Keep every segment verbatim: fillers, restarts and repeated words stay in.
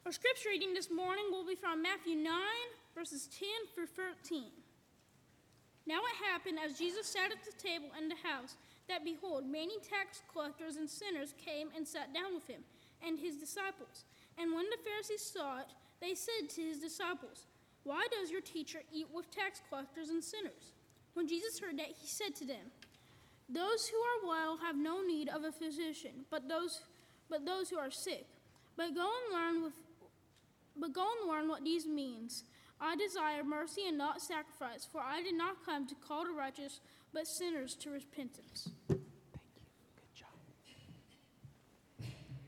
Our scripture reading this morning will be from Matthew nine, verses ten through thirteen. Now it happened, as Jesus sat at the table in the house, that behold, many tax collectors and sinners came and sat down with him and his disciples. And when the Pharisees saw it, they said to his disciples, "Why does your teacher eat with tax collectors and sinners?" When Jesus heard that, he said to them, "Those who are well have no need of a physician, but those but those who are sick. But go and learn with but go and learn what these means. I desire mercy and not sacrifice, for I did not come to call the righteous, but sinners to repentance." Thank you. Good job.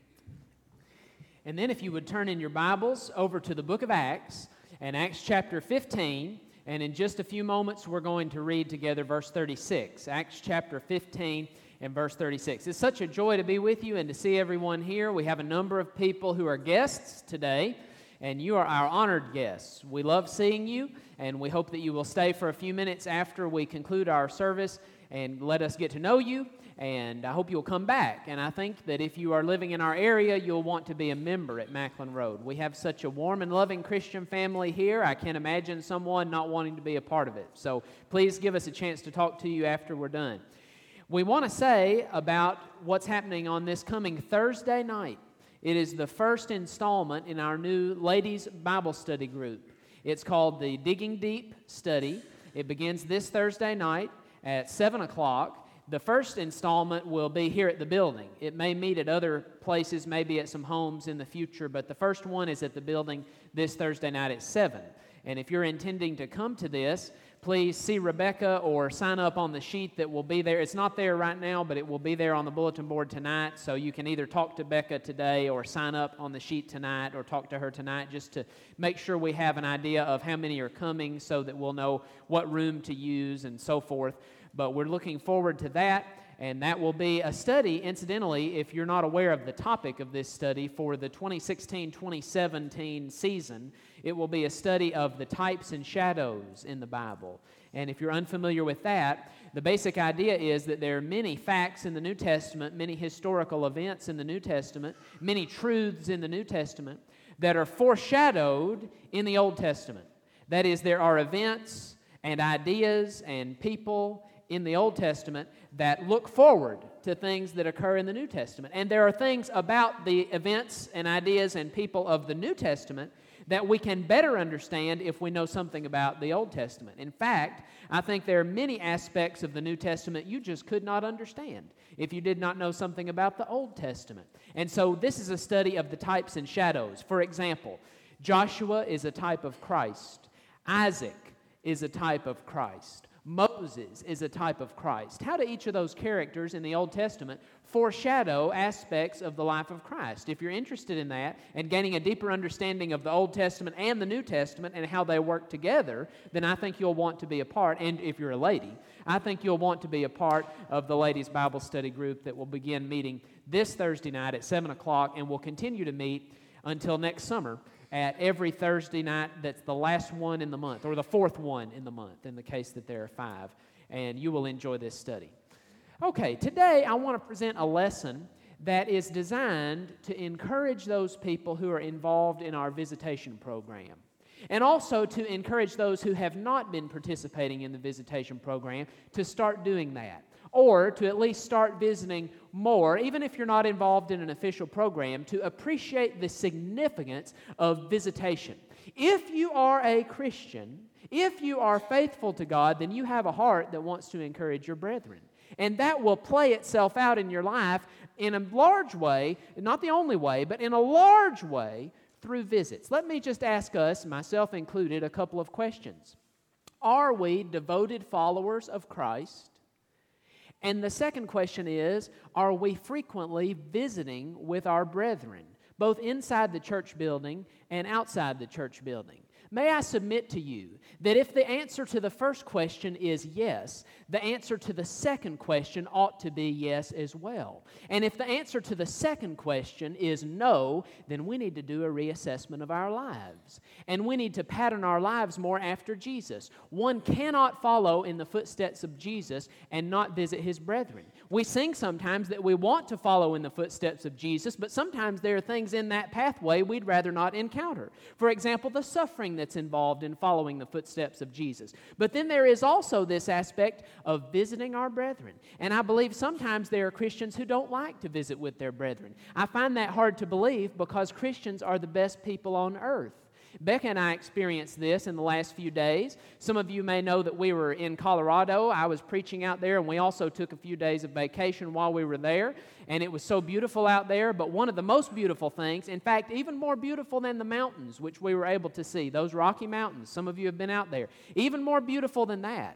And then if you would turn in your Bibles over to the book of Acts, and Acts chapter fifteen, and in just a few moments we're going to read together verse thirty-six. Acts chapter fifteen and verse thirty-six. It's such a joy to be with you and to see everyone here. We have a number of people who are guests today, and you are our honored guests. We love seeing you, and we hope that you will stay for a few minutes after we conclude our service and let us get to know you, and I hope you'll come back. And I think that if you are living in our area, you'll want to be a member at Macklin Road. We have such a warm and loving Christian family here. I can't imagine someone not wanting to be a part of it. So please give us a chance to talk to you after we're done. We want to say about what's happening on this coming Thursday night. It is the first installment in our new ladies' Bible study group. It's called the Digging Deep Study. It begins this Thursday night at seven o'clock. The first installment will be here at the building. It may meet at other places, maybe at some homes in the future, but the first one is at the building this Thursday night at seven. And if you're intending to come to this, please see Rebecca or sign up on the sheet that will be there. It's not there right now, but it will be there on the bulletin board tonight, so you can either talk to Becca today or sign up on the sheet tonight or talk to her tonight just to make sure we have an idea of how many are coming so that we'll know what room to use and so forth. But we're looking forward to that, and that will be a study, incidentally, if you're not aware of the topic of this study, for the twenty sixteen twenty seventeen season. It will be a study of the types and shadows in the Bible. And if you're unfamiliar with that, the basic idea is that there are many facts in the New Testament, many historical events in the New Testament, many truths in the New Testament that are foreshadowed in the Old Testament. That is, there are events and ideas and people in the Old Testament that look forward to things that occur in the New Testament. And there are things about the events and ideas and people of the New Testament that we can better understand if we know something about the Old Testament. In fact, I think there are many aspects of the New Testament you just could not understand if you did not know something about the Old Testament. And so this is a study of the types and shadows. For example, Joshua is a type of Christ. Isaac is a type of Christ. Moses is a type of Christ. How do each of those characters in the Old Testament foreshadow aspects of the life of Christ? If you're interested in that and gaining a deeper understanding of the Old Testament and the New Testament and how they work together, then I think you'll want to be a part, and if you're a lady, I think you'll want to be a part of the Ladies' Bible Study group that will begin meeting this Thursday night at seven o'clock and will continue to meet until next summer at every Thursday night. That's the last one in the month, or the fourth one in the month, in the case that there are five, and you will enjoy this study. Okay, today I want to present a lesson that is designed to encourage those people who are involved in our visitation program, and also to encourage those who have not been participating in the visitation program to start doing that, or to at least start visiting more, even if you're not involved in an official program, to appreciate the significance of visitation. If you are a Christian, if you are faithful to God, then you have a heart that wants to encourage your brethren. And that will play itself out in your life in a large way, not the only way, but in a large way through visits. Let me just ask us, myself included, a couple of questions. Are we devoted followers of Christ? And the second question is, are we frequently visiting with our brethren, both inside the church building and outside the church building? May I submit to you that if the answer to the first question is yes, the answer to the second question ought to be yes as well. And if the answer to the second question is no, then we need to do a reassessment of our lives. And we need to pattern our lives more after Jesus. One cannot follow in the footsteps of Jesus and not visit his brethren. We sing sometimes that we want to follow in the footsteps of Jesus, but sometimes there are things in that pathway we'd rather not encounter. For example, the suffering that's involved in following the footsteps of Jesus. But then there is also this aspect of visiting our brethren. And I believe sometimes there are Christians who don't like to visit with their brethren. I find that hard to believe because Christians are the best people on earth. Becca and I experienced this in the last few days. Some of you may know that we were in Colorado. I was preaching out there, and we also took a few days of vacation while we were there. And it was so beautiful out there. But one of the most beautiful things, in fact, even more beautiful than the mountains, which we were able to see, those Rocky Mountains, some of you have been out there, even more beautiful than that,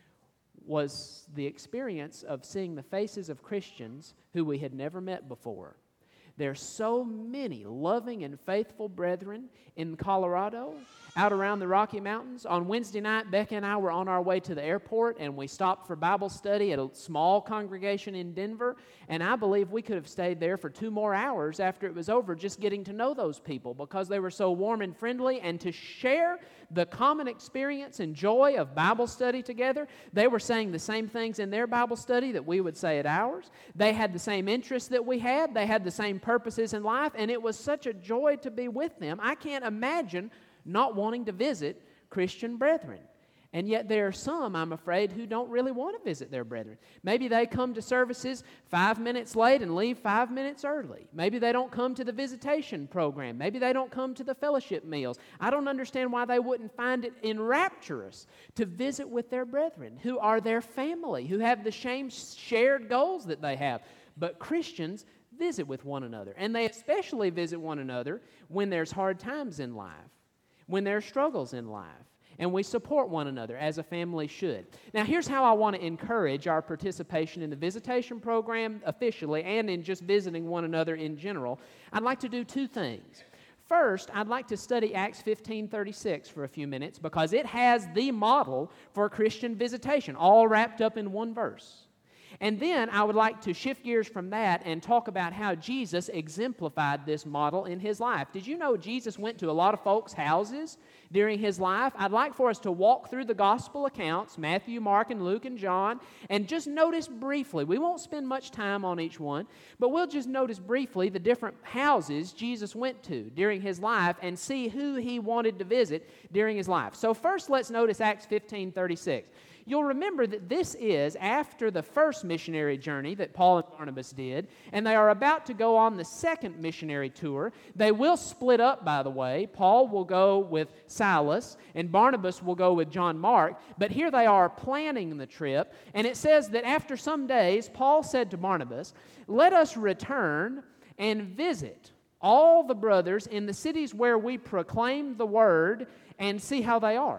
was the experience of seeing the faces of Christians who we had never met before. There's so many loving and faithful brethren in Colorado, out around the Rocky Mountains. On Wednesday night, Becca and I were on our way to the airport, and we stopped for Bible study at a small congregation in Denver, and I believe we could have stayed there for two more hours after it was over just getting to know those people because they were so warm and friendly, and to share the common experience and joy of Bible study together. They were saying the same things in their Bible study that we would say at ours. They had the same interests that we had. They had the same purposes in life, and it was such a joy to be with them. I can't imagine not wanting to visit Christian brethren. And yet there are some, I'm afraid, who don't really want to visit their brethren. Maybe they come to services five minutes late and leave five minutes early. Maybe they don't come to the visitation program. Maybe they don't come to the fellowship meals. I don't understand why they wouldn't find it enrapturous to visit with their brethren, who are their family, who have the same shared goals that they have. But Christians visit with one another, and they especially visit one another when there's hard times in life, when there are struggles in life. And we support one another as a family should. Now, here's how I want to encourage our participation in the visitation program officially and in just visiting one another in general. I'd like to do two things. First, I'd like to study Acts fifteen thirty-six for a few minutes because it has the model for Christian visitation, all wrapped up in one verse. And then I would like to shift gears from that and talk about how Jesus exemplified this model in his life. Did you know Jesus went to a lot of folks' houses during his life? I'd like for us to walk through the gospel accounts, Matthew, Mark, and Luke, and John, and just notice briefly. We won't spend much time on each one, but we'll just notice briefly the different houses Jesus went to during his life and see who he wanted to visit during his life. So first, let's notice Acts fifteen thirty-six. You'll remember that this is after the first missionary journey that Paul and Barnabas did, and they are about to go on the second missionary tour. They will split up, by the way. Paul will go with Silas, and Barnabas will go with John Mark, but here they are planning the trip, and it says that after some days, Paul said to Barnabas, "Let us return and visit all the brothers in the cities where we proclaim the word and see how they are."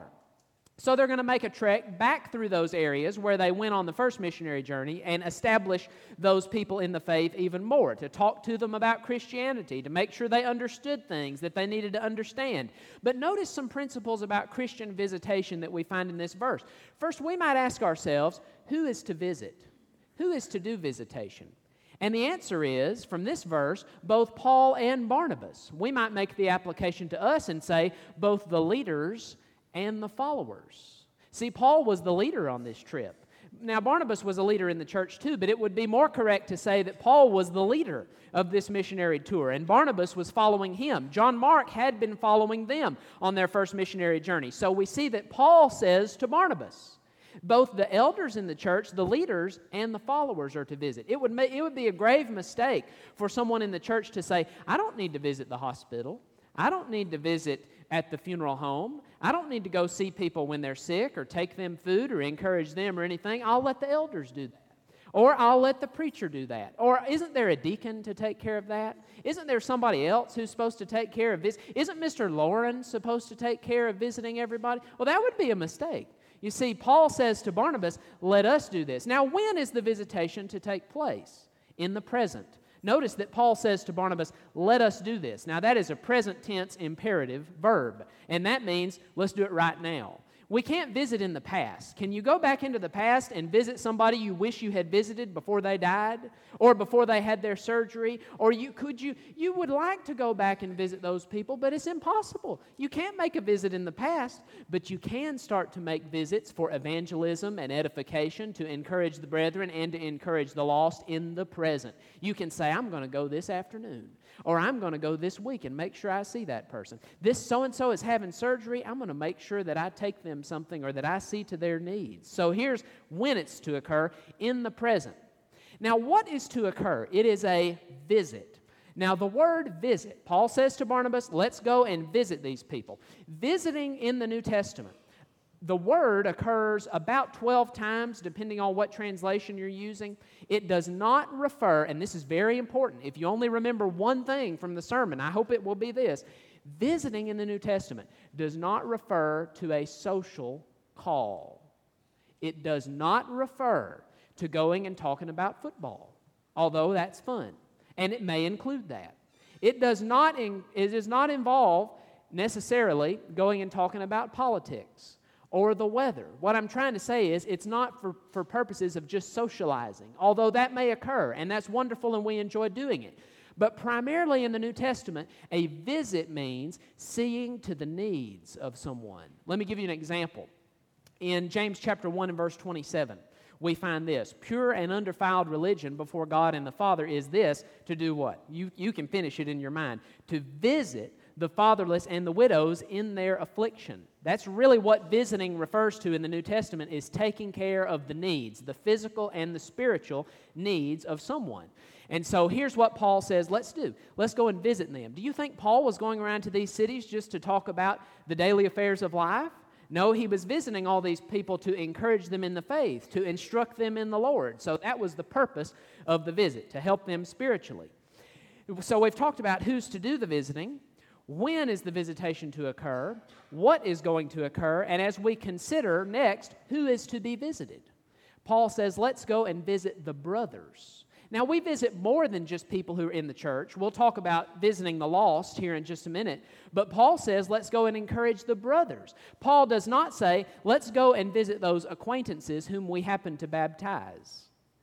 So they're going to make a trek back through those areas where they went on the first missionary journey and establish those people in the faith even more, to talk to them about Christianity, to make sure they understood things that they needed to understand. But notice some principles about Christian visitation that we find in this verse. First, we might ask ourselves, who is to visit? Who is to do visitation? And the answer is, from this verse, both Paul and Barnabas. We might make the application to us and say both the leaders and the followers. See, Paul was the leader on this trip. Now, Barnabas was a leader in the church too, but it would be more correct to say that Paul was the leader of this missionary tour, and Barnabas was following him. John Mark had been following them on their first missionary journey. So we see that Paul says to Barnabas, both the elders in the church, the leaders, and the followers are to visit. It would make, it would be a grave mistake for someone in the church to say, I don't need to visit the hospital. I don't need to visit at the funeral home. I don't need to go see people when they're sick or take them food or encourage them or anything. I'll let the elders do that. Or I'll let the preacher do that. Or isn't there a deacon to take care of that? Isn't there somebody else who's supposed to take care of this? Isn't Mister Lauren supposed to take care of visiting everybody? Well, that would be a mistake. You see, Paul says to Barnabas, let us do this. Now, when is the visitation to take place? In the present. Notice that Paul says to Barnabas, let us do this. Now that is a present tense imperative verb, and that means let's do it right now. We can't visit in the past. Can you go back into the past and visit somebody you wish you had visited before they died or before they had their surgery? Or you could you you would like to go back and visit those people, but it's impossible. You can't make a visit in the past, but you can start to make visits for evangelism and edification, to encourage the brethren and to encourage the lost in the present. You can say, I'm going to go this afternoon, or I'm going to go this week and make sure I see that person. This so-and-so is having surgery. I'm going to make sure that I take them something or that I see to their needs. So here's when it's to occur, in the present. Now, what is to occur? It is a visit. Now, the word visit, Paul says to Barnabas, let's go and visit these people. Visiting in the New Testament, the word occurs about twelve times, depending on what translation you're using. It does not refer, and this is very important, if you only remember one thing from the sermon, I hope it will be this. Visiting in the New Testament does not refer to a social call. It does not refer to going and talking about football, although that's fun, and it may include that. It does not, in, it does not involve necessarily going and talking about politics or the weather. What I'm trying to say is it's not for, for purposes of just socializing, although that may occur, and that's wonderful and we enjoy doing it. But primarily in the New Testament, a visit means seeing to the needs of someone. Let me give you an example. In James chapter one and verse twenty-seven, we find this: pure and undefiled religion before God and the Father is this, to do what? You, you can finish it in your mind. To visit the fatherless and the widows in their affliction. That's really what visiting refers to in the New Testament, is taking care of the needs, the physical and the spiritual needs of someone. And so here's what Paul says, let's do. Let's go and visit them. Do you think Paul was going around to these cities just to talk about the daily affairs of life? No, he was visiting all these people to encourage them in the faith, to instruct them in the Lord. So that was the purpose of the visit, to help them spiritually. So we've talked about who's to do the visiting, when is the visitation to occur, what is going to occur, and as we consider next, who is to be visited. Paul says, let's go and visit the brothers. Now, we visit more than just people who are in the church. We'll talk about visiting the lost here in just a minute. But Paul says, let's go and encourage the brothers. Paul does not say, let's go and visit those acquaintances whom we happen to baptize.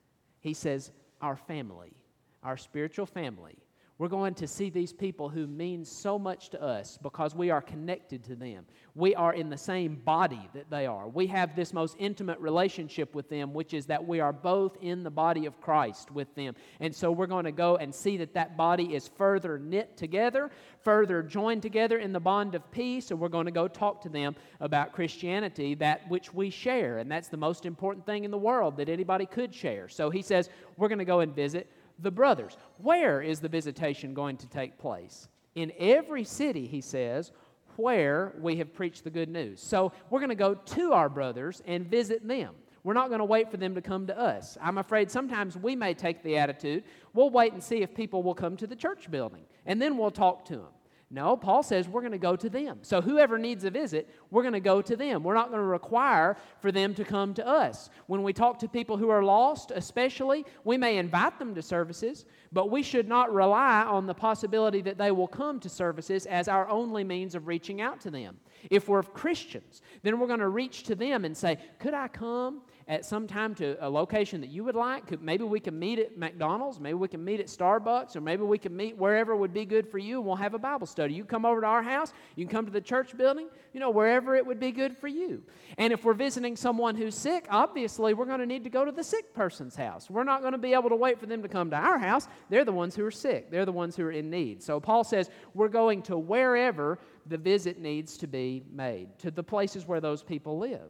He says, our family, our spiritual family. We're going to see these people who mean so much to us because we are connected to them. We are in the same body that they are. We have this most intimate relationship with them, which is that we are both in the body of Christ with them. And so we're going to go and see that that body is further knit together, further joined together in the bond of peace, and we're going to go talk to them about Christianity, that which we share. And that's the most important thing in the world that anybody could share. So he says, we're going to go and visit the brothers. Where is the visitation going to take place? In every city, he says, where we have preached the good news. So we're going to go to our brothers and visit them. We're not going to wait for them to come to us. I'm afraid sometimes we may take the attitude, we'll wait and see if people will come to the church building, and then we'll talk to them. No, Paul says we're going to go to them. So whoever needs a visit, we're going to go to them. We're not going to require for them to come to us. When we talk to people who are lost, especially, we may invite them to services, but we should not rely on the possibility that they will come to services as our only means of reaching out to them. If we're Christians, then we're going to reach to them and say, could I come at some time to a location that you would like? Could, maybe we can meet at McDonald's, maybe we can meet at Starbucks, or maybe we can meet wherever would be good for you, and we'll have a Bible study. You come over to our house, you can come to the church building, you know, wherever it would be good for you. And if we're visiting someone who's sick, obviously we're going to need to go to the sick person's house. We're not going to be able to wait for them to come to our house. They're the ones who are sick. They're the ones who are in need. So Paul says we're going to wherever the visit needs to be made, to the places where those people live.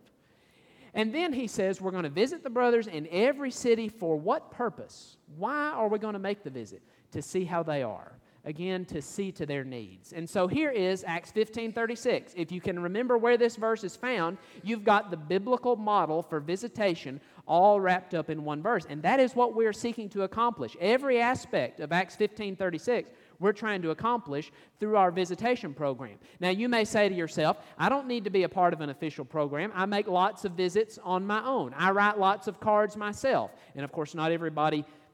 And then he says we're going to visit the brothers in every city. For what purpose? Why are we going to make the visit? To see how they are. Again, to see to their needs. And so here is Acts fifteen thirty-six. If you can remember where this verse is found, you've got the biblical model for visitation all wrapped up in one verse. And that is what we're seeking to accomplish. Every aspect of Acts fifteen thirty-six we're trying to accomplish through our visitation program. Now, you may say to yourself, I don't need to be a part of an official program. I make lots of visits on my own. I write lots of cards myself. And, of course, not everybody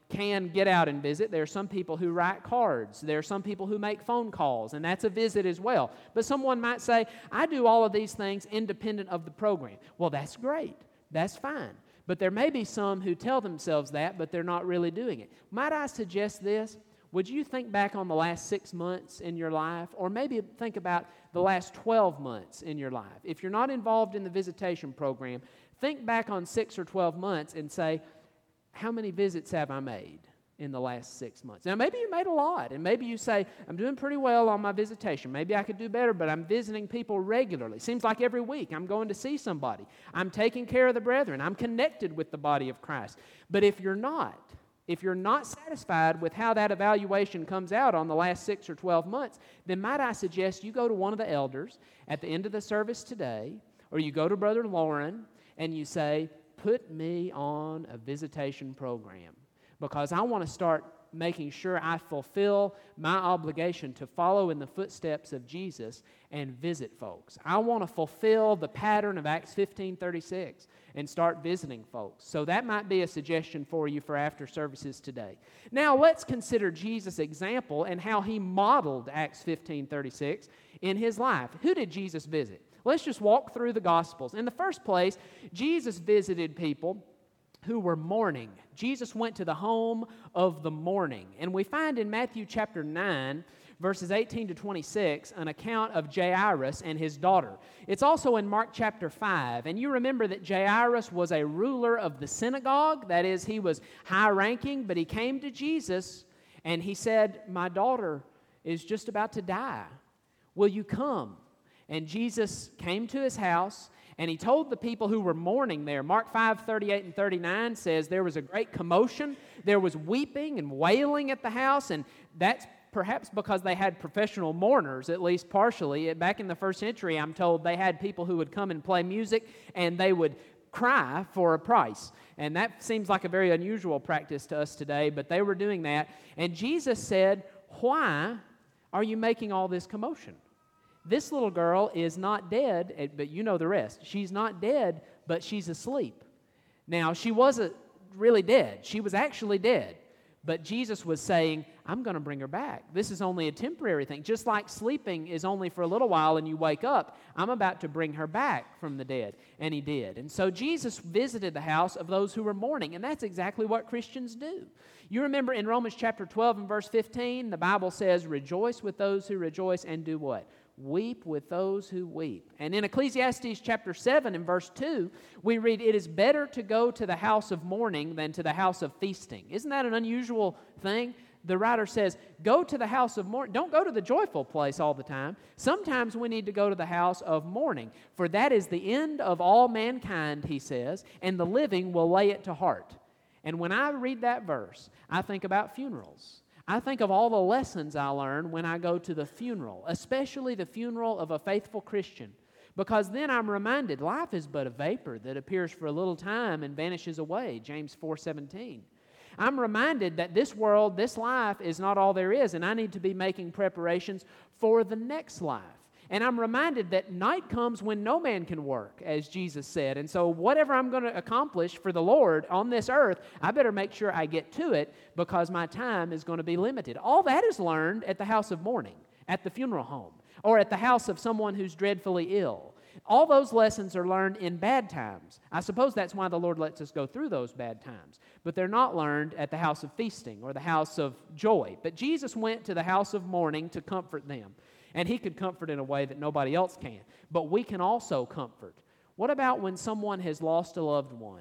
can get out and visit. There are some people who write cards. There are some people who make phone calls, and that's a visit as well. But someone might say, I do all of these things independent of the program. Well, that's great. That's fine. But there may be some who tell themselves that, but they're not really doing it. Might I suggest this? Would you think back on the last six months in your life, or maybe think about the last twelve months in your life? If you're not involved in the visitation program, think back on six or twelve months and say, how many visits have I made in the last six months? Now, maybe you made a lot, and maybe you say, I'm doing pretty well on my visitation. Maybe I could do better, but I'm visiting people regularly. Seems like every week I'm going to see somebody. I'm taking care of the brethren. I'm connected with the body of Christ. But if you're not, if you're not satisfied with how that evaluation comes out on the last six or twelve months, then might I suggest you go to one of the elders at the end of the service today, or you go to Brother Lauren, and you say, put me on a visitation program, because I want to start making sure I fulfill my obligation to follow in the footsteps of Jesus and visit folks. I want to fulfill the pattern of Acts fifteen thirty-six and start visiting folks. So that might be a suggestion for you for after services today. Now let's consider Jesus' example and how he modeled Acts fifteen thirty-six in his life. Who did Jesus visit? Let's just walk through the Gospels. In the first place, Jesus visited people who were mourning. Jesus went to the home of the mourning. And we find in Matthew chapter nine, verses eighteen to twenty-six, an account of Jairus and his daughter. It's also in Mark chapter five. And you remember that Jairus was a ruler of the synagogue. That is, he was high-ranking, but he came to Jesus and he said, my daughter is just about to die. Will you come? And Jesus came to his house, and he told the people who were mourning there. Mark five, thirty-eight and thirty-nine says there was a great commotion. There was weeping and wailing at the house, and that's perhaps because they had professional mourners, at least partially. Back in the first century, I'm told, they had people who would come and play music, and they would cry for a price. And that seems like a very unusual practice to us today, but they were doing that. And Jesus said, why are you making all this commotion? This little girl is not dead, but you know the rest. She's not dead, but she's asleep. Now, she wasn't really dead. She was actually dead. But Jesus was saying, I'm going to bring her back. This is only a temporary thing. Just like sleeping is only for a little while and you wake up, I'm about to bring her back from the dead. And he did. And so Jesus visited the house of those who were mourning, and that's exactly what Christians do. You remember in Romans chapter twelve and verse fifteen, the Bible says, rejoice with those who rejoice and do what? Weep with those who weep. And in Ecclesiastes chapter seven and verse two, we read, it is better to go to the house of mourning than to the house of feasting. Isn't that an unusual thing? The writer says, go to the house of mourning. Don't go to the joyful place all the time. Sometimes we need to go to the house of mourning, for that is the end of all mankind, he says, and the living will lay it to heart. And when I read that verse, I think about funerals. I think of all the lessons I learn when I go to the funeral, especially the funeral of a faithful Christian, because then I'm reminded life is but a vapor that appears for a little time and vanishes away, James four seventeen. I'm reminded that this world, this life is not all there is, and I need to be making preparations for the next life. And I'm reminded that night comes when no man can work, as Jesus said. And so whatever I'm going to accomplish for the Lord on this earth, I better make sure I get to it because my time is going to be limited. All that is learned at the house of mourning, at the funeral home, or at the house of someone who's dreadfully ill. All those lessons are learned in bad times. I suppose that's why the Lord lets us go through those bad times. But they're not learned at the house of feasting or the house of joy. But Jesus went to the house of mourning to comfort them. And he could comfort in a way that nobody else can. But we can also comfort. What about when someone has lost a loved one?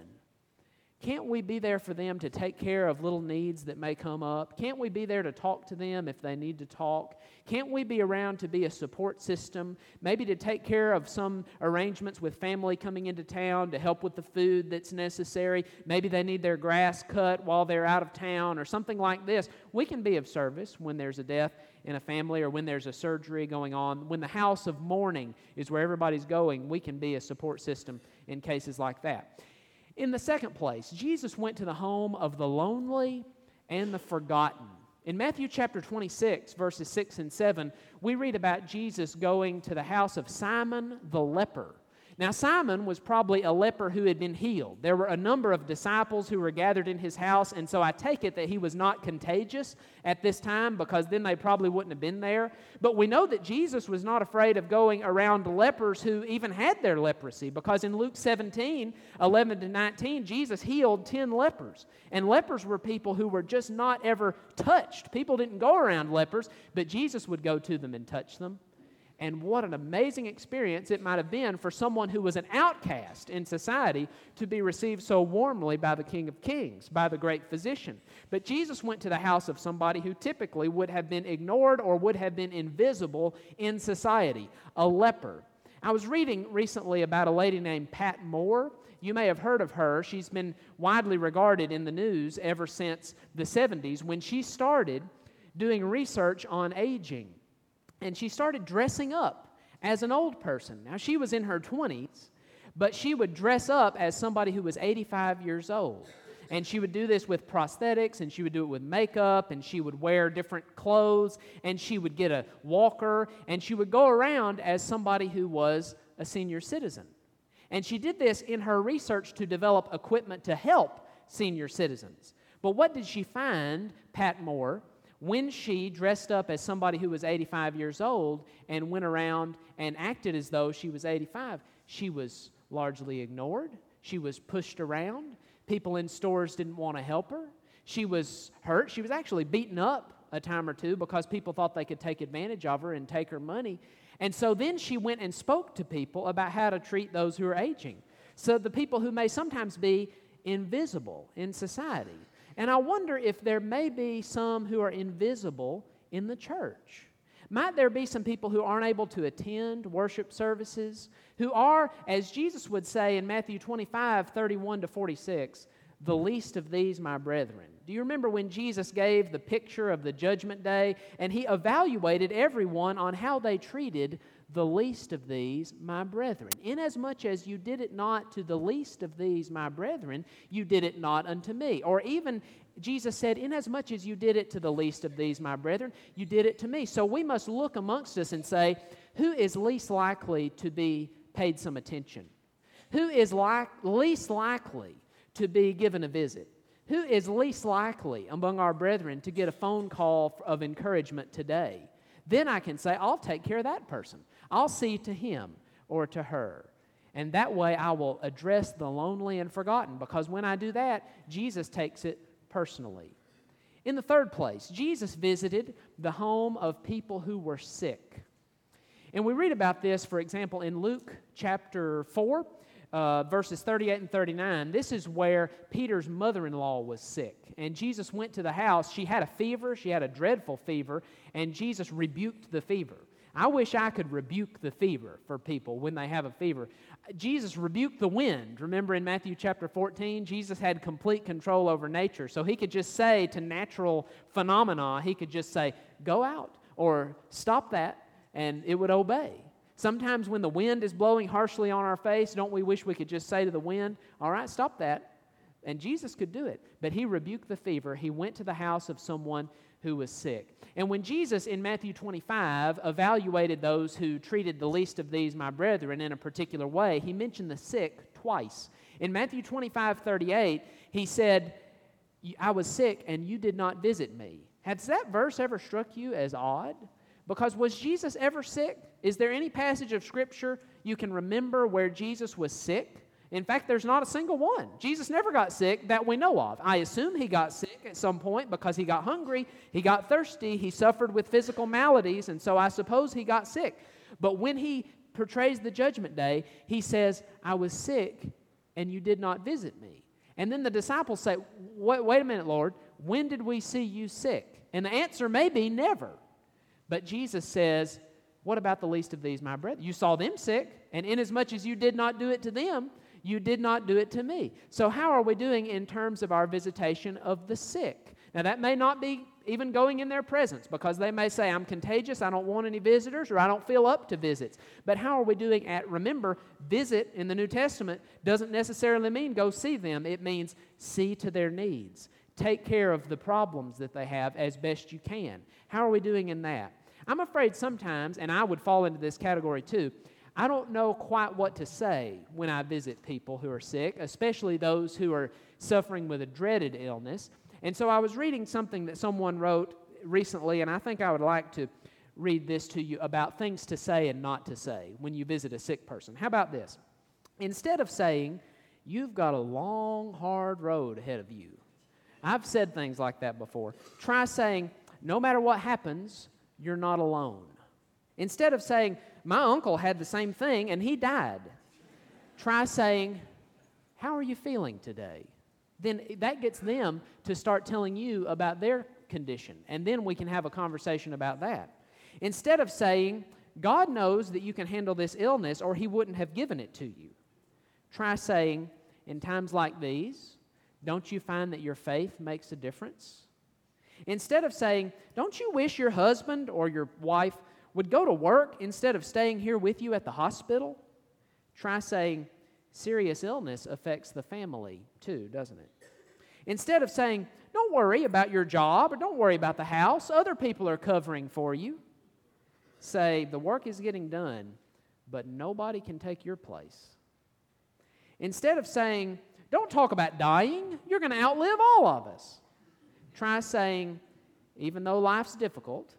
Can't we be there for them to take care of little needs that may come up? Can't we be there to talk to them if they need to talk? Can't we be around to be a support system, maybe to take care of some arrangements with family coming into town to help with the food that's necessary? Maybe they need their grass cut while they're out of town or something like this. We can be of service when there's a death in a family or when there's a surgery going on. When the house of mourning is where everybody's going, we can be a support system in cases like that. In the second place, Jesus went to the home of the lonely and the forgotten. In Matthew chapter twenty-six, verses six and seven, we read about Jesus going to the house of Simon the leper. Now, Simon was probably a leper who had been healed. There were a number of disciples who were gathered in his house, and so I take it that he was not contagious at this time, because then they probably wouldn't have been there. But we know that Jesus was not afraid of going around lepers who even had their leprosy, because in Luke seventeen, eleven to nineteen, Jesus healed ten lepers. And lepers were people who were just not ever touched. People didn't go around lepers, but Jesus would go to them and touch them. And what an amazing experience it might have been for someone who was an outcast in society to be received so warmly by the King of Kings, by the great physician. But Jesus went to the house of somebody who typically would have been ignored or would have been invisible in society, a leper. I was reading recently about a lady named Pat Moore. You may have heard of her. She's been widely regarded in the news ever since the seventies, when she started doing research on aging. And she started dressing up as an old person. Now, she was in her twenties, but she would dress up as somebody who was eighty-five years old. And she would do this with prosthetics, and she would do it with makeup, and she would wear different clothes, and she would get a walker, and she would go around as somebody who was a senior citizen. And she did this in her research to develop equipment to help senior citizens. But what did she find, Pat Moore, when she dressed up as somebody who was eighty-five years old and went around and acted as though she was eighty-five? She was largely ignored. She was pushed around. People in stores didn't want to help her. She was hurt. She was actually beaten up a time or two because people thought they could take advantage of her and take her money. And so then she went and spoke to people about how to treat those who are aging. So the people who may sometimes be invisible in society. And I wonder if there may be some who are invisible in the church. Might there be some people who aren't able to attend worship services, who are, as Jesus would say in Matthew twenty-five, thirty-one to forty-six, the least of these, my brethren. Do you remember when Jesus gave the picture of the judgment day, and he evaluated everyone on how they treated the least of these, my brethren? Inasmuch as you did it not to the least of these, my brethren, you did it not unto me. Or even Jesus said, inasmuch as you did it to the least of these, my brethren, you did it to me. So we must look amongst us and say, who is least likely to be paid some attention? Who is like, least likely to be given a visit? Who is least likely among our brethren to get a phone call of encouragement today? Then I can say, I'll take care of that person. I'll see to him or to her. And that way I will address the lonely and forgotten, because when I do that, Jesus takes it personally. In the third place, Jesus visited the home of people who were sick. And we read about this, for example, in Luke chapter four, uh, verses thirty-eight and thirty-nine. This is where Peter's mother-in-law was sick. And Jesus went to the house. She had a fever. She had a dreadful fever. And Jesus rebuked the fever. I wish I could rebuke the fever for people when they have a fever. Jesus rebuked the wind. Remember in Matthew chapter fourteen, Jesus had complete control over nature. So he could just say to natural phenomena, he could just say, go out or stop that, and it would obey. Sometimes when the wind is blowing harshly on our face, don't we wish we could just say to the wind, all right, stop that. And Jesus could do it. But he rebuked the fever. He went to the house of someone who was sick. And when Jesus in Matthew twenty-five evaluated those who treated the least of these, my brethren, in a particular way, he mentioned the sick twice. In Matthew twenty-five, thirty-eight, he said, I was sick and you did not visit me. Has that verse ever struck you as odd? Because was Jesus ever sick? Is there any passage of Scripture you can remember where Jesus was sick? In fact, there's not a single one. Jesus never got sick that we know of. I assume he got sick at some point because he got hungry, he got thirsty, he suffered with physical maladies, and so I suppose he got sick. But when he portrays the judgment day, he says, I was sick and you did not visit me. And then the disciples say, wait, wait a minute, Lord, when did we see you sick? And the answer may be never. But Jesus says, what about the least of these, my brethren? You saw them sick, and inasmuch as you did not do it to them, you did not do it to me. So how are we doing in terms of our visitation of the sick? Now, that may not be even going in their presence, because they may say, I'm contagious, I don't want any visitors, or I don't feel up to visits. But how are we doing at, remember, visit in the New Testament doesn't necessarily mean go see them. It means see to their needs. Take care of the problems that they have as best you can. How are we doing in that? I'm afraid sometimes, and I would fall into this category too, I don't know quite what to say when I visit people who are sick, especially those who are suffering with a dreaded illness. And so I was reading something that someone wrote recently, and I think I would like to read this to you about things to say and not to say when you visit a sick person. How about this? Instead of saying, "You've got a long, hard road ahead of you," I've said things like that before. Try saying, "No matter what happens, you're not alone." Instead of saying, "My uncle had the same thing and he died," try saying, "How are you feeling today?" Then that gets them to start telling you about their condition, and then we can have a conversation about that. Instead of saying, "God knows that you can handle this illness or He wouldn't have given it to you," try saying, "In times like these, don't you find that your faith makes a difference?" Instead of saying, "Don't you wish your husband or your wife would go to work instead of staying here with you at the hospital?" try saying, "Serious illness affects the family too, doesn't it?" Instead of saying, "Don't worry about your job," or "Don't worry about the house, other people are covering for you," say, "The work is getting done, but nobody can take your place." Instead of saying, "Don't talk about dying, you're going to outlive all of us," try saying, "Even though life's difficult,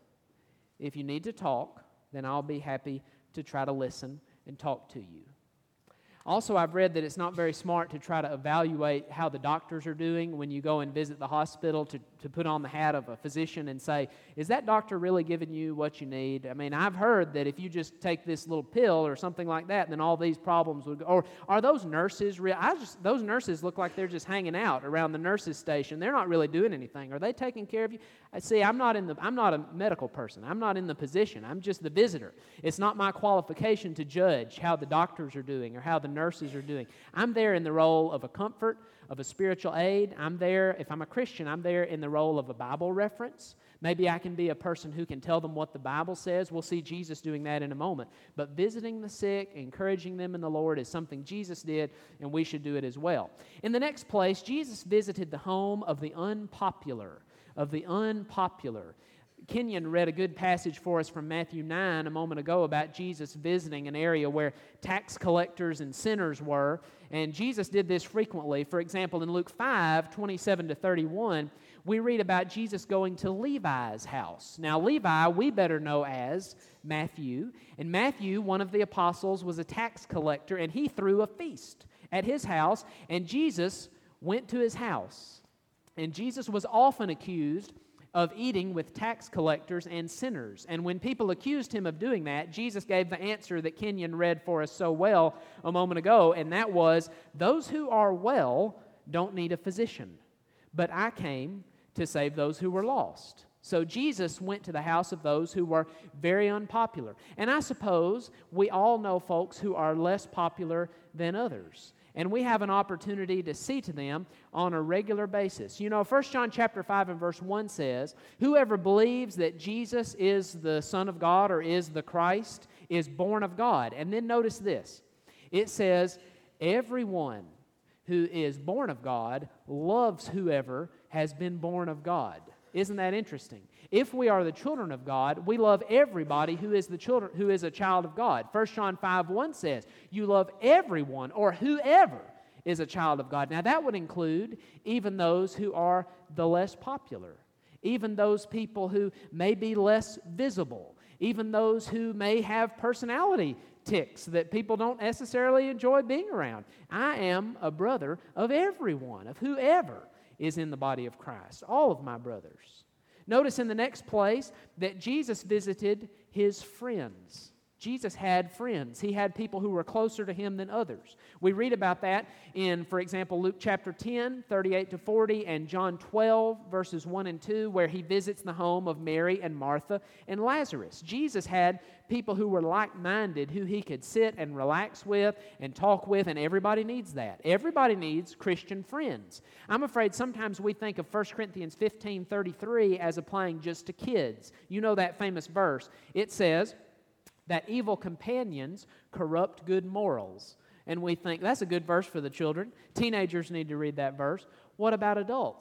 if you need to talk, then I'll be happy to try to listen and talk to you." Also, I've read that it's not very smart to try to evaluate how the doctors are doing when you go and visit the hospital, to, to put on the hat of a physician and say, "Is that doctor really giving you what you need?" I mean, I've heard that if you just take this little pill or something like that, then all these problems would go. Or are those nurses real? I just those nurses look like they're just hanging out around the nurses' station. They're not really doing anything. Are they taking care of you? I see. I'm not in the. I'm not a medical person. I'm not in the position. I'm just the visitor. It's not my qualification to judge how the doctors are doing or how the nurses are doing. I'm there in the role of a comfort, of a spiritual aid. I'm there, if I'm a Christian, I'm there in the role of a Bible reference. Maybe I can be a person who can tell them what the Bible says. We'll see Jesus doing that in a moment. But visiting the sick, encouraging them in the Lord is something Jesus did, and we should do it as well. In the next place, Jesus visited the home of the unpopular, of the unpopular. Kenyon read a good passage for us from Matthew nine a moment ago about Jesus visiting an area where tax collectors and sinners were, and Jesus did this frequently. For example, in Luke five, twenty-seven to thirty-one, we read about Jesus going to Levi's house. Now, Levi, we better know as Matthew, and Matthew, one of the apostles, was a tax collector, and he threw a feast at his house, and Jesus went to his house. And Jesus was often accused of eating with tax collectors and sinners. And when people accused him of doing that, Jesus gave the answer that Kenyon read for us so well a moment ago, and that was, "Those who are well don't need a physician, but I came to save those who were lost." So Jesus went to the house of those who were very unpopular. And I suppose we all know folks who are less popular than others. And we have an opportunity to see to them on a regular basis. You know, First John chapter five and verse one says, "Whoever believes that Jesus is the Son of God or is the Christ is born of God." And then notice this. It says, "Everyone who is born of God loves whoever has been born of God." Isn't that interesting? If we are the children of God, we love everybody who is the children who is a child of God. First John five one says, "You love everyone or whoever is a child of God." Now that would include even those who are the less popular, even those people who may be less visible, even those who may have personality tics that people don't necessarily enjoy being around. I am a brother of everyone, of whoever is in the body of Christ, all of my brothers. Notice in the next place that Jesus visited his friends. Jesus had friends. He had people who were closer to him than others. We read about that in, for example, Luke chapter ten, thirty-eight to forty, and John twelve, verses one and two, where he visits the home of Mary and Martha and Lazarus. Jesus had people who were like-minded, who he could sit and relax with and talk with, and everybody needs that. Everybody needs Christian friends. I'm afraid sometimes we think of First Corinthians fifteen thirty-three as applying just to kids. You know that famous verse. It says that evil companions corrupt good morals. And we think, that's a good verse for the children. Teenagers need to read that verse. What about adults?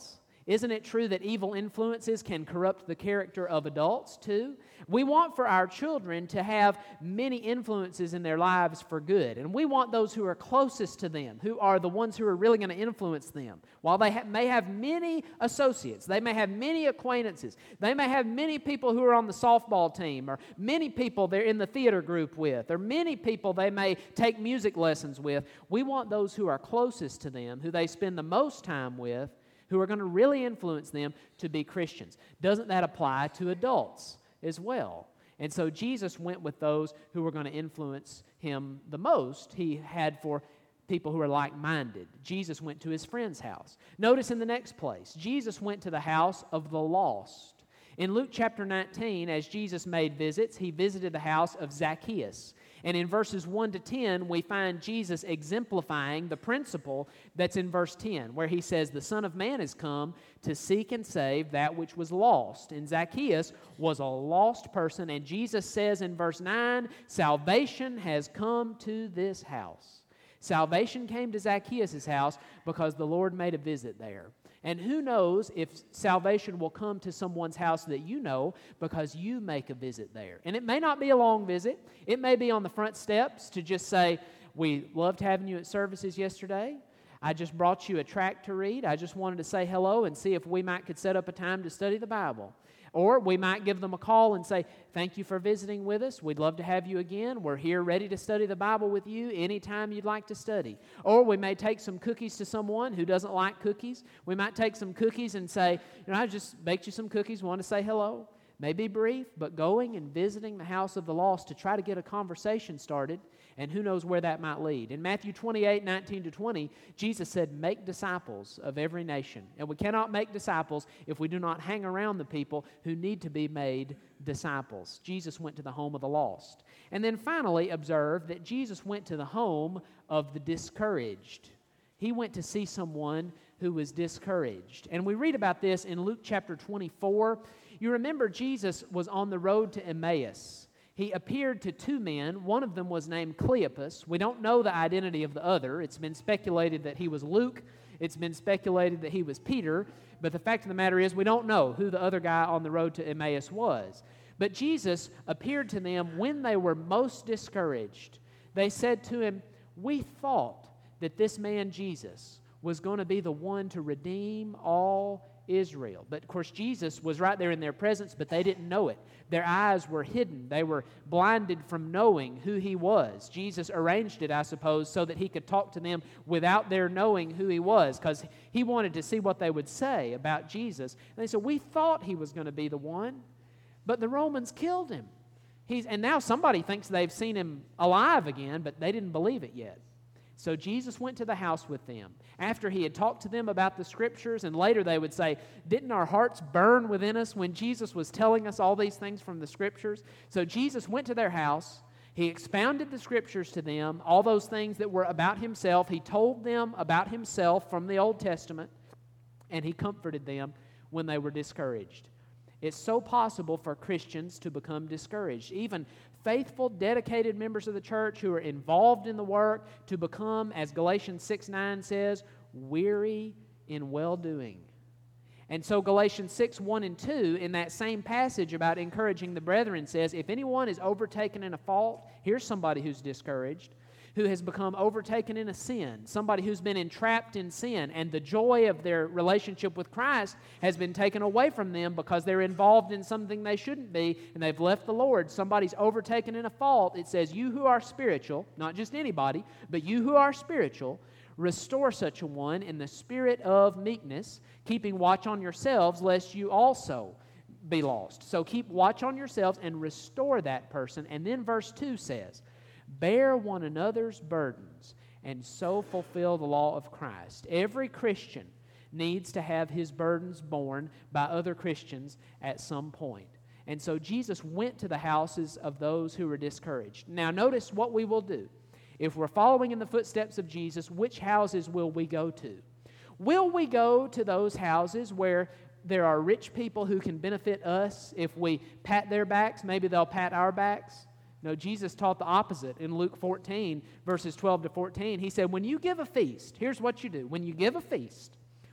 Isn't it true that evil influences can corrupt the character of adults too? We want for our children to have many influences in their lives for good. And we want those who are closest to them, who are the ones who are really going to influence them. While they ha- may have many associates, they may have many acquaintances, they may have many people who are on the softball team, or many people they're in the theater group with, or many people they may take music lessons with. We want those who are closest to them, who they spend the most time with, who are going to really influence them to be Christians. Doesn't that apply to adults as well? And so Jesus went with those who were going to influence him the most. He had for people who are like-minded. Jesus went to his friend's house. Notice in the next place, Jesus went to the house of the lost. In Luke chapter nineteen, as Jesus made visits, he visited the house of Zacchaeus. And in verses one to ten, we find Jesus exemplifying the principle that's in verse ten, where he says, the Son of Man has come to seek and save that which was lost. And Zacchaeus was a lost person, and Jesus says in verse nine, salvation has come to this house. Salvation came to Zacchaeus' house because the Lord made a visit there. And who knows if salvation will come to someone's house that you know because you make a visit there. And it may not be a long visit. It may be on the front steps to just say, we loved having you at services yesterday. I just brought you a tract to read. I just wanted to say hello and see if we might could set up a time to study the Bible. Or we might give them a call and say, thank you for visiting with us. We'd love to have you again. We're here ready to study the Bible with you anytime you'd like to study. Or we may take some cookies to someone who doesn't like cookies. We might take some cookies and say, you know, I just baked you some cookies, want to say hello. Maybe brief, but going and visiting the house of the lost to try to get a conversation started, and who knows where that might lead. In Matthew twenty-eight, nineteen to twenty, Jesus said, make disciples of every nation. And we cannot make disciples if we do not hang around the people who need to be made disciples. Jesus went to the home of the lost. And then finally, observe that Jesus went to the home of the discouraged. He went to see someone who was discouraged. And we read about this in Luke chapter twenty-four. You remember Jesus was on the road to Emmaus. He appeared to two men. One of them was named Cleopas. We don't know the identity of the other. It's been speculated that he was Luke. It's been speculated that he was Peter. But the fact of the matter is we don't know who the other guy on the road to Emmaus was. But Jesus appeared to them when they were most discouraged. They said to him, we thought that this man Jesus was going to be the one to redeem all Israel. But of course Jesus was right there in their presence, but they didn't know it. Their eyes were hidden. They were blinded from knowing who he was. Jesus arranged it, I suppose, so that he could talk to them without their knowing who he was, because he wanted to see what they would say about Jesus. And they said, we thought he was going to be the one, but the Romans killed him. He's, and now somebody thinks they've seen him alive again, but they didn't believe it yet. So Jesus went to the house with them after he had talked to them about the Scriptures, and later they would say, didn't our hearts burn within us when Jesus was telling us all these things from the Scriptures? So Jesus went to their house. He expounded the Scriptures to them, all those things that were about himself. He told them about himself from the Old Testament, and he comforted them when they were discouraged. It's so possible for Christians to become discouraged. Even faithful, dedicated members of the church who are involved in the work to become, as Galatians six nine says, weary in well-doing. And so Galatians six one and two, in that same passage about encouraging the brethren, says, if anyone is overtaken in a fault, here's somebody who's discouraged, who has become overtaken in a sin, somebody who's been entrapped in sin, and the joy of their relationship with Christ has been taken away from them because they're involved in something they shouldn't be, and they've left the Lord. Somebody's overtaken in a fault. It says, you who are spiritual, not just anybody, but you who are spiritual, restore such a one in the spirit of meekness, keeping watch on yourselves, lest you also be lost. So keep watch on yourselves and restore that person. And then verse two says, bear one another's burdens, and so fulfill the law of Christ. Every Christian needs to have his burdens borne by other Christians at some point. And so Jesus went to the houses of those who were discouraged. Now notice what we will do. If we're following in the footsteps of Jesus, which houses will we go to? Will we go to those houses where there are rich people who can benefit us? If we pat their backs, maybe they'll pat our backs. No, Jesus taught the opposite in Luke fourteen, verses twelve to fourteen. He said, when you give a feast, here's what you do. When you give a feast,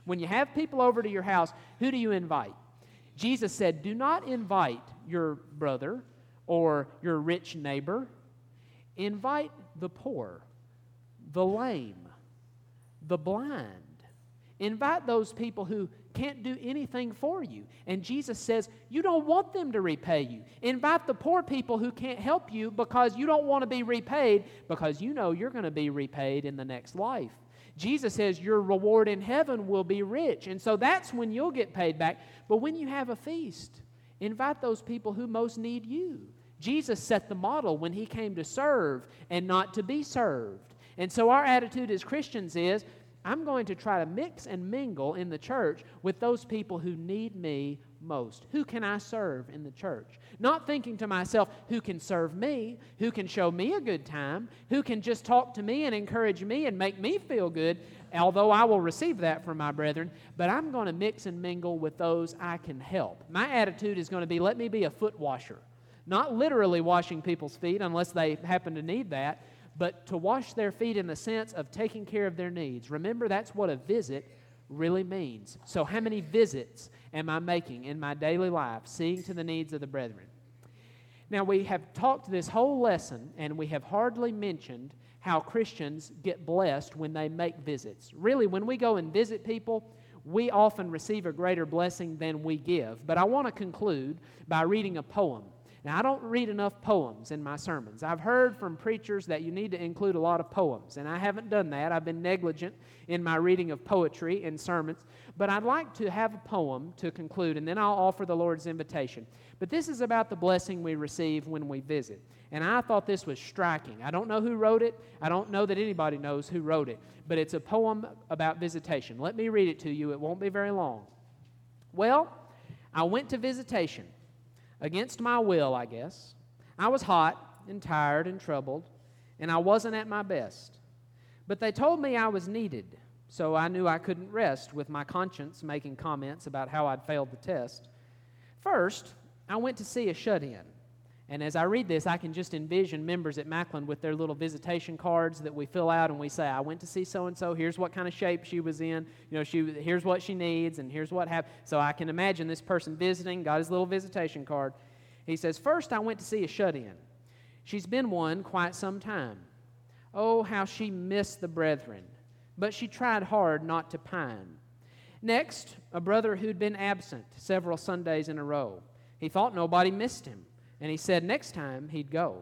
When you have people over to your house, who do you invite? Jesus said, do not invite your brother or your rich neighbor. Invite the poor, the lame, the blind. Invite those people who can't do anything for you. And Jesus says, you don't want them to repay you. Invite the poor people who can't help you because you don't want to be repaid, because you know you're going to be repaid in the next life. Jesus says your reward in heaven will be rich. And so that's when you'll get paid back. But when you have a feast, invite those people who most need you. Jesus set the model when He came to serve and not to be served. And so our attitude as Christians is, I'm going to try to mix and mingle in the church with those people who need me most. Who can I serve in the church? Not thinking to myself, who can serve me? Who can show me a good time? Who can just talk to me and encourage me and make me feel good? Although I will receive that from my brethren, but I'm going to mix and mingle with those I can help. My attitude is going to be, let me be a foot washer. Not literally washing people's feet unless they happen to need that, but to wash their feet in the sense of taking care of their needs. Remember, that's what a visit really means. So how many visits am I making in my daily life, seeing to the needs of the brethren? Now, we have talked this whole lesson, and we have hardly mentioned how Christians get blessed when they make visits. Really, when we go and visit people, we often receive a greater blessing than we give. But I want to conclude by reading a poem. Now, I don't read enough poems in my sermons. I've heard from preachers that you need to include a lot of poems, and I haven't done that. I've been negligent in my reading of poetry in sermons. But I'd like to have a poem to conclude, and then I'll offer the Lord's invitation. But this is about the blessing we receive when we visit. And I thought this was striking. I don't know who wrote it. I don't know that anybody knows who wrote it. But it's a poem about visitation. Let me read it to you. It won't be very long. Well, I went to visitation. Against my will, I guess. I was hot and tired and troubled, and I wasn't at my best. But they told me I was needed, so I knew I couldn't rest with my conscience making comments about how I'd failed the test. First, I went to see a shut-in. And as I read this, I can just envision members at Macklin with their little visitation cards that we fill out, and we say, I went to see so-and-so, here's what kind of shape she was in, you know, she here's what she needs, and here's what happened. So I can imagine this person visiting, got his little visitation card. He says, first I went to see a shut-in. She's been one quite some time. Oh, how she missed the brethren, but she tried hard not to pine. Next, a brother who'd been absent several Sundays in a row. He thought nobody missed him. And he said next time he'd go.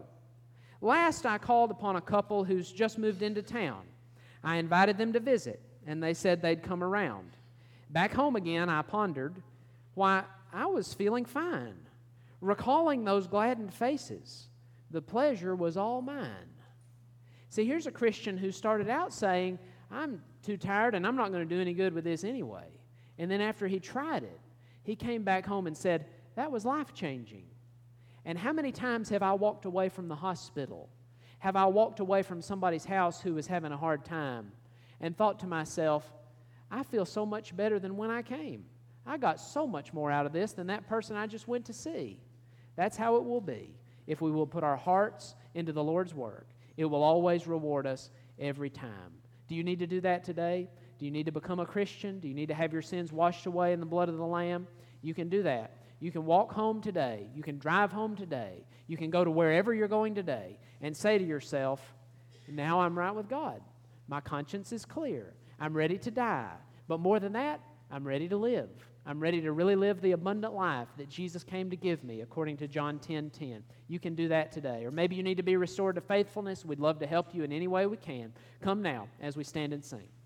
Last, I called upon a couple who's just moved into town. I invited them to visit, and they said they'd come around. Back home again, I pondered, why, I was feeling fine. Recalling those gladdened faces, the pleasure was all mine. See, here's a Christian who started out saying, I'm too tired and I'm not going to do any good with this anyway. And then after he tried it, he came back home and said, that was life-changing. And how many times have I walked away from the hospital? Have I walked away from somebody's house who was having a hard time and thought to myself, I feel so much better than when I came. I got so much more out of this than that person I just went to see. That's how it will be if we will put our hearts into the Lord's work. It will always reward us every time. Do you need to do that today? Do you need to become a Christian? Do you need to have your sins washed away in the blood of the Lamb? You can do that. You can walk home today. You can drive home today. You can go to wherever you're going today and say to yourself, now I'm right with God. My conscience is clear. I'm ready to die. But more than that, I'm ready to live. I'm ready to really live the abundant life that Jesus came to give me, according to John ten ten. You can do that today. Or maybe you need to be restored to faithfulness. We'd love to help you in any way we can. Come now as we stand and sing.